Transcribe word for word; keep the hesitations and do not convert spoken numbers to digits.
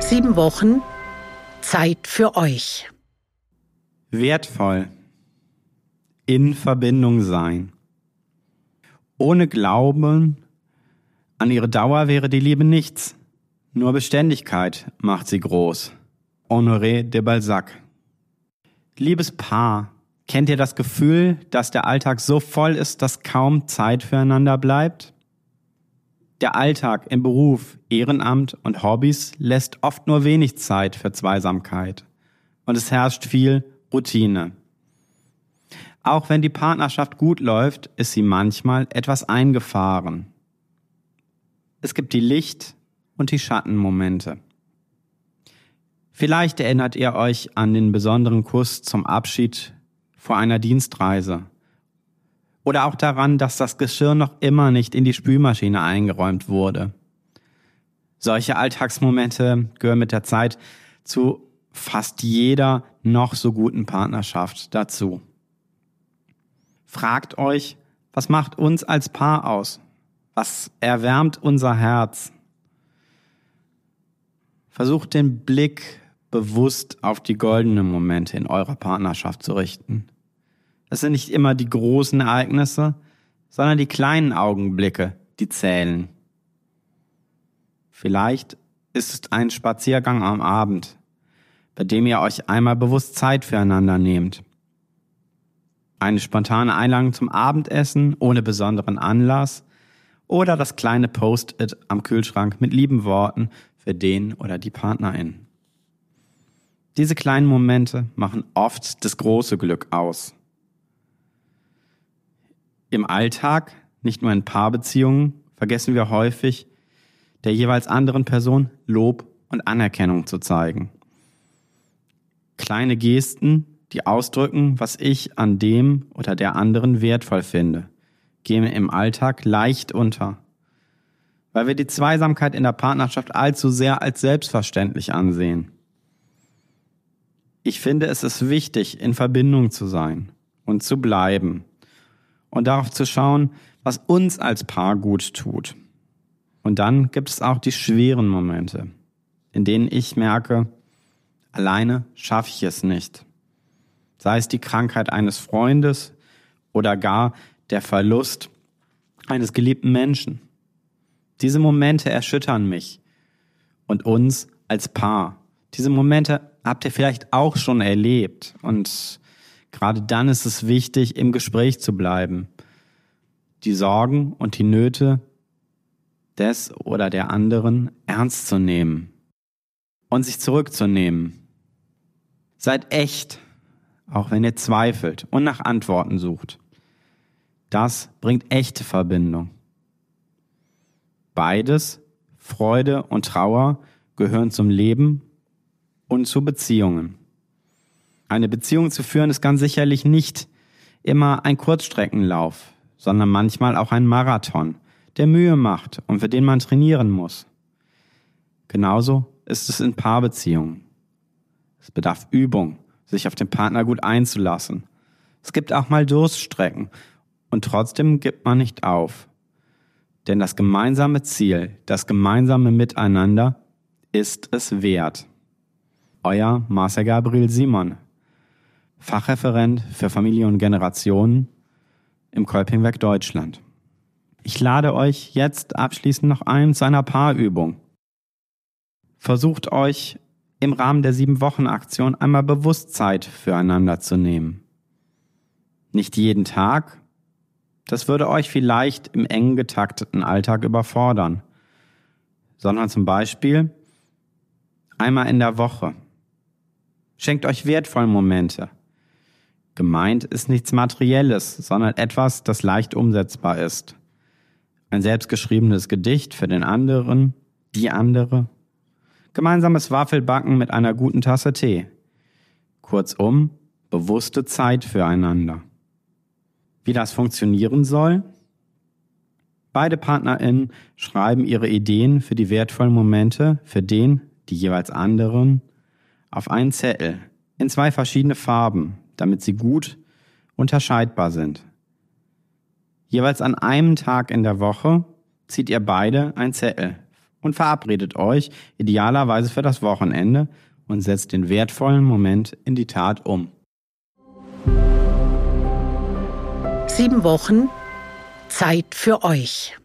Sieben Wochen Zeit für euch. Wertvoll. In Verbindung sein. Ohne Glauben an ihre Dauer wäre die Liebe nichts. Nur Beständigkeit macht sie groß. Honoré de Balzac. Liebes Paar, kennt ihr das Gefühl, dass der Alltag so voll ist, dass kaum Zeit füreinander bleibt? Der Alltag im Beruf, Ehrenamt und Hobbys lässt oft nur wenig Zeit für Zweisamkeit. Und es herrscht viel Routine. Auch wenn die Partnerschaft gut läuft, ist sie manchmal etwas eingefahren. Es gibt die Licht- und die Schattenmomente. Vielleicht erinnert ihr euch an den besonderen Kuss zum Abschied vor einer Dienstreise. Oder auch daran, dass das Geschirr noch immer nicht in die Spülmaschine eingeräumt wurde. Solche Alltagsmomente gehören mit der Zeit zu fast jeder noch so guten Partnerschaft dazu. Fragt euch, was macht uns als Paar aus? Was erwärmt unser Herz? Versucht den Blick bewusst auf die goldenen Momente in eurer Partnerschaft zu richten. Es sind nicht immer die großen Ereignisse, sondern die kleinen Augenblicke, die zählen. Vielleicht ist es ein Spaziergang am Abend, bei dem ihr euch einmal bewusst Zeit füreinander nehmt. Eine spontane Einladung zum Abendessen ohne besonderen Anlass oder das kleine Post-it am Kühlschrank mit lieben Worten für den oder die Partnerin. Diese kleinen Momente machen oft das große Glück aus. Im Alltag, nicht nur in Paarbeziehungen, vergessen wir häufig, der jeweils anderen Person Lob und Anerkennung zu zeigen. Kleine Gesten, die ausdrücken, was ich an dem oder der anderen wertvoll finde, gehen im Alltag leicht unter, weil wir die Zweisamkeit in der Partnerschaft allzu sehr als selbstverständlich ansehen. Ich finde, es ist wichtig, in Verbindung zu sein und zu bleiben und darauf zu schauen, was uns als Paar gut tut. Und dann gibt es auch die schweren Momente, in denen ich merke, alleine schaffe ich es nicht. Sei es die Krankheit eines Freundes oder gar der Verlust eines geliebten Menschen. Diese Momente erschüttern mich und uns als Paar. Diese Momente habt ihr vielleicht auch schon erlebt und gerade dann ist es wichtig, im Gespräch zu bleiben, die Sorgen und die Nöte des oder der anderen ernst zu nehmen und sich zurückzunehmen. Seid echt, auch wenn ihr zweifelt und nach Antworten sucht. Das bringt echte Verbindung. Beides, Freude und Trauer, gehören zum Leben und zu Beziehungen. Eine Beziehung zu führen ist ganz sicherlich nicht immer ein Kurzstreckenlauf, sondern manchmal auch ein Marathon, der Mühe macht und für den man trainieren muss. Genauso ist es in Paarbeziehungen. Es bedarf Übung, sich auf den Partner gut einzulassen. Es gibt auch mal Durststrecken und trotzdem gibt man nicht auf. Denn das gemeinsame Ziel, das gemeinsame Miteinander ist es wert. Euer Marcel Gabriel Simon, Fachreferent für Familie und Generationen im Kolpingwerk Deutschland. Ich lade euch jetzt abschließend noch ein zu einer Paarübung. Versucht euch im Rahmen der Sieben-Wochen-Aktion einmal bewusst Zeit füreinander zu nehmen. Nicht jeden Tag, das würde euch vielleicht im eng getakteten Alltag überfordern, sondern zum Beispiel einmal in der Woche. Schenkt euch wertvolle Momente. Gemeint ist nichts Materielles, sondern etwas, das leicht umsetzbar ist. Ein selbstgeschriebenes Gedicht für den anderen, die andere. Gemeinsames Waffelbacken mit einer guten Tasse Tee. Kurzum, bewusste Zeit füreinander. Wie das funktionieren soll? Beide PartnerInnen schreiben ihre Ideen für die wertvollen Momente für den, die jeweils anderen, auf einen Zettel in zwei verschiedene Farben, damit sie gut unterscheidbar sind. Jeweils an einem Tag in der Woche zieht ihr beide einen Zettel und verabredet euch idealerweise für das Wochenende und setzt den wertvollen Moment in die Tat um. Sieben Wochen Zeit für euch.